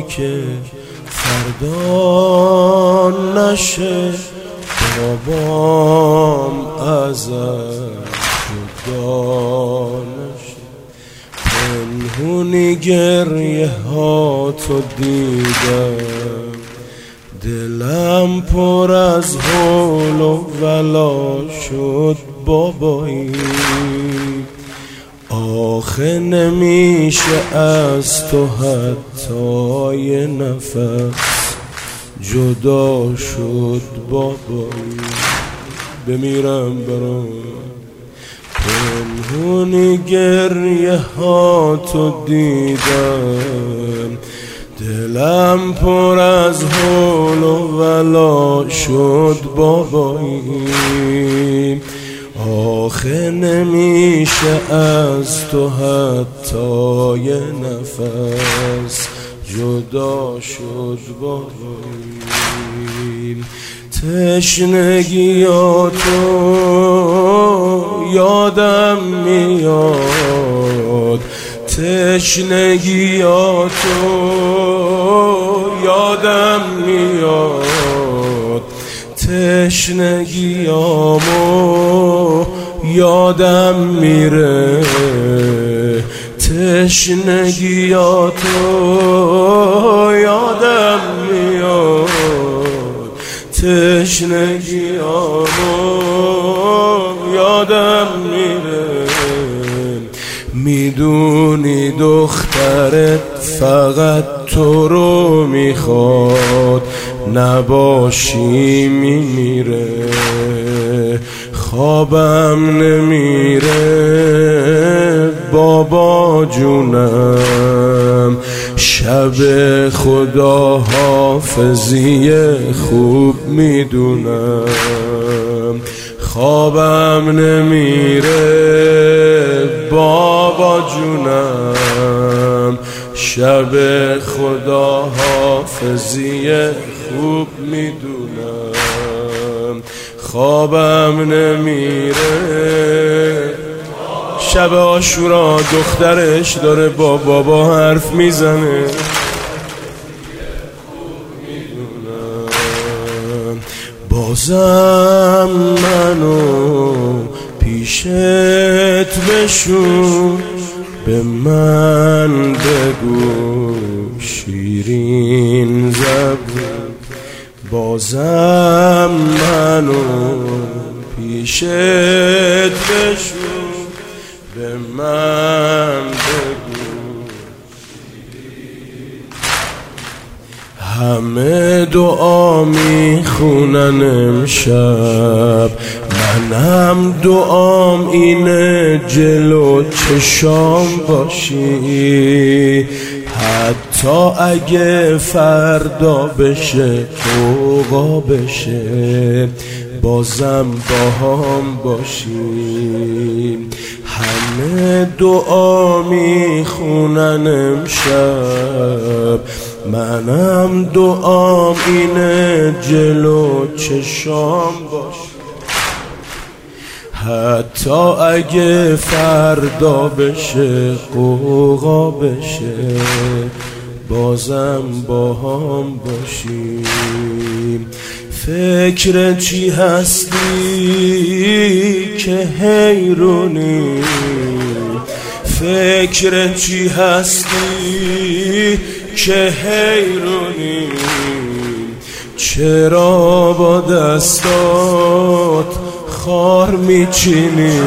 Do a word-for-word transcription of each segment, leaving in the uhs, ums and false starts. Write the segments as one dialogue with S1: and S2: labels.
S1: که فردا نشه بابام ازش جدا نشه. پنهونی گریه ها تو دیدم، دلم پر از حول و ولا شد بابایی. آخه نمیشه از تو حتی یه نفس جدا شد بابایی. بمیرم برام پنهونی گریه ها تو دیدم، دلم پر از حول و ولا شد بابایی. آخه نمیشه از تو حتی یه نفس جدا شد بابایی. تشنگیاتو یادم میاد، تشنگیاتو یادم میاد، تشنگیامو یادم میره، تشنگیاتو یادم میاد، تشنگیامو یادم میره. میدونی دخترت فقط تو رو میخواد، نباشی میمیره. خوابم نمیره بابا جونم، شب خدا حافظی خوب میدونم. خوابم نمیره بابا جونم، شب خدا حافظی خوب میدونم. خوابم نمیره. شب عاشورا دخترش داره با بابا حرف میزنه، بازم منو پیشت بشون، به من بگو شیرین زبون. بازم منو پیشت بشون، به من بگو. همه دعا میخونن امشب، منم دعام اینه جلو چشام باشی. حتی اگه فردا بشه فوقا بشه، بازم با هم باشی. همه دعا میخونن امشب، منم دعام اینه جلو چشام باش. حتی اگه فردا بشه قوقا بشه، بازم با هم باشیم. فکر چی هستی که حیرونی، فکر چی هستی که حیرونی. چرا با دستات خار میچینی،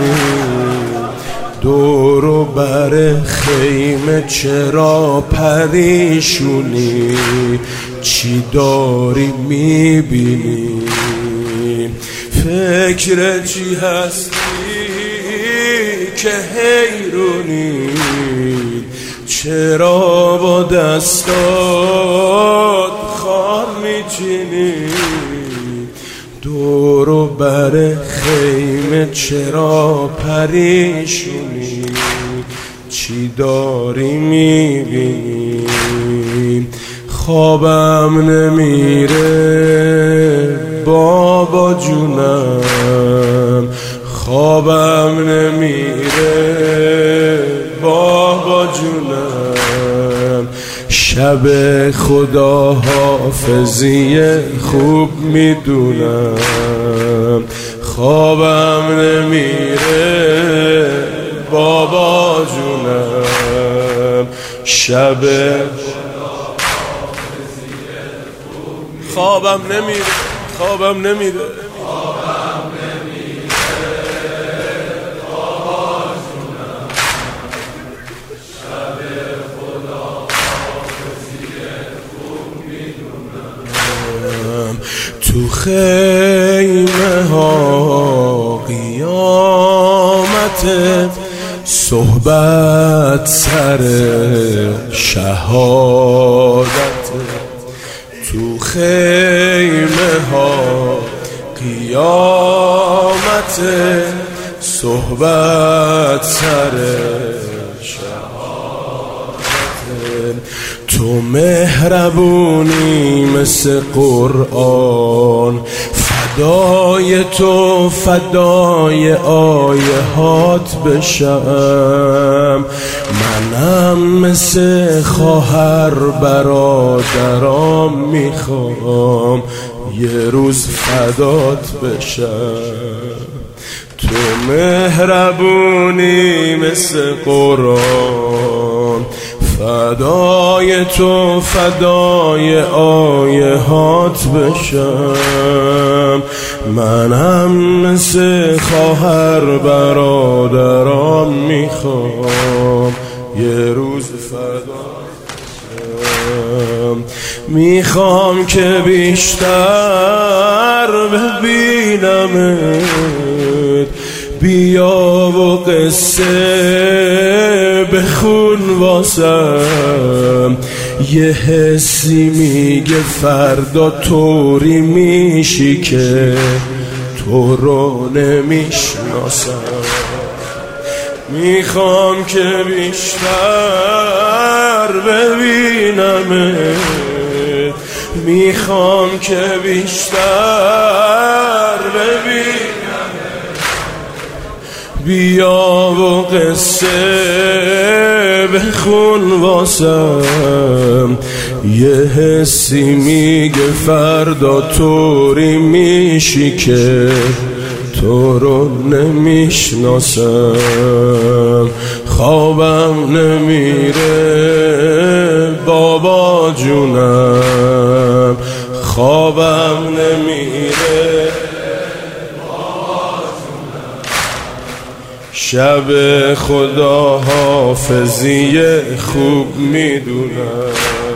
S1: دور و بر خیمه چرا پریشونی. چی داری میبینی؟ فکر چی هستی که حیرونی. چرا با دستات خار میچینی، دور و بر خیمه چرا پریشونی. چی داری میبینی؟ خوابم نمیره بابا جونم، خوابم نمیره بابا جونم. شب خدا حافظی خوب میدونم، خوابم نمیره بابا جونم، شب خوابم نمیره، خوابم نمیره، خوابم نمیره بابا جونم، شب خدا حافظی خوب میدونم. تو خیمه ها قیامت صحبت سر شهادت، تو خیمه ها قیامت صحبت سر شهادت، تو مهربونی مثل قرآن، فدای تو فدای آیه هات بشم، منم مثل خواهر برادرام میخوام یه روز فدات بشم. تو مهربونی مثل قرآن، فدای تو فدای آیه هات بشم، منم مثل خواهر برادرام میخوام یه روز فدات بشم. میخوام که بیشتر ببینمت، بیا و قصه بخون واسم، یه حسی میگه فردا طوری میشی که تو رو نمیشناسم. میخوام که بیشتر ببینمت، میخوام که بیشتر ببینمت، بیا و قصه بخون واسم، یه حسی میگه فردا طوری میشی که تو رو نمیشناسم. خوابم نمیره بابا جونم، خوابم نمیره بابا جونم، شب خدا حافظی خوب میدونم.